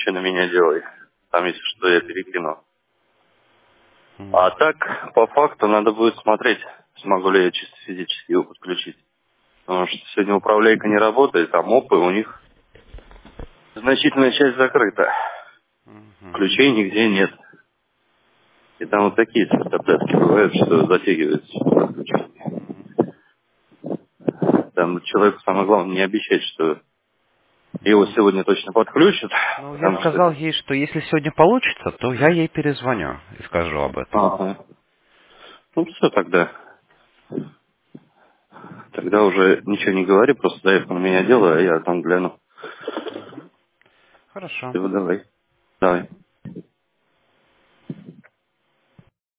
ночи на меня делай. Там, если что, я перекину. А так, по факту, надо будет смотреть, смогу ли я чисто физически его подключить. Потому что сегодня управляйка не работает, а мопы у них значительная часть закрыта. Ключей нигде нет. И там вот такие свистопляски бывают, что затягиваются подключение. Там человеку самое главное не обещать, что его сегодня точно подключат, Ну, я потому сказал что... ей, что если сегодня получится, то я ей перезвоню и скажу об этом. Ага. Ну все тогда. Тогда уже ничего не говори, просто дай на меня дело, а я там гляну. Хорошо. Все, давай. Давай.